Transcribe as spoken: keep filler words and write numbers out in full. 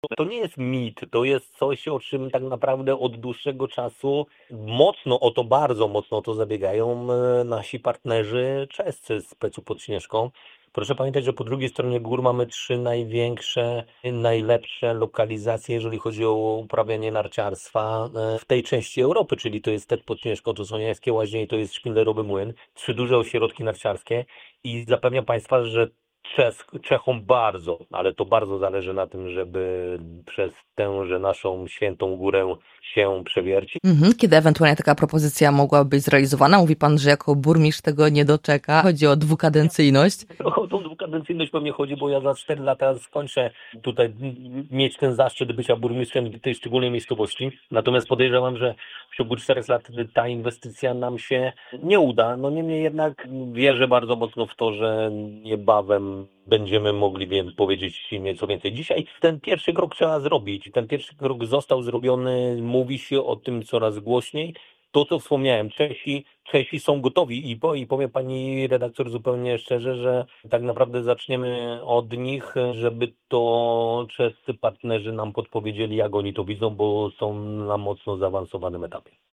To nie jest mit, to jest coś, o czym tak naprawdę od dłuższego czasu mocno o to, bardzo mocno o to zabiegają e, nasi partnerzy czescy z Pecu pod Śnieżką. Proszę pamiętać, że po drugiej stronie gór mamy trzy największe, najlepsze lokalizacje, jeżeli chodzi o uprawianie narciarstwa e, w tej części Europy, czyli to jest Tet pod Śnieżką, to są Jańskie Łaźnie i to jest Szpindlerowy Młyn, trzy duże ośrodki narciarskie i zapewniam Państwa, że Czesk, Czechom bardzo, ale to bardzo zależy na tym, żeby przez tęże naszą świętą górę się przewiercić. Mhm. Kiedy ewentualnie taka propozycja mogła być zrealizowana? Mówi pan, że jako burmistrz tego nie doczeka. Chodzi o dwukadencyjność. O tą dwukadencyjność pewnie chodzi, bo ja za cztery lata skończę tutaj m, mieć ten zaszczyt bycia burmistrzem tej szczególnej miejscowości. Natomiast podejrzewam, że w ciągu czterech lat ta inwestycja nam się nie uda. No niemniej jednak wierzę bardzo mocno w to, że niebawem będziemy mogli wiem, powiedzieć nieco więcej. Dzisiaj ten pierwszy krok trzeba zrobić. Ten pierwszy krok został zrobiony, mówi się o tym coraz głośniej. To, co wspomniałem, Czesi, Czesi są gotowi i, po, i powiem pani redaktor zupełnie szczerze, że tak naprawdę zaczniemy od nich, żeby to czescy partnerzy nam podpowiedzieli, jak oni to widzą, bo są na mocno zaawansowanym etapie.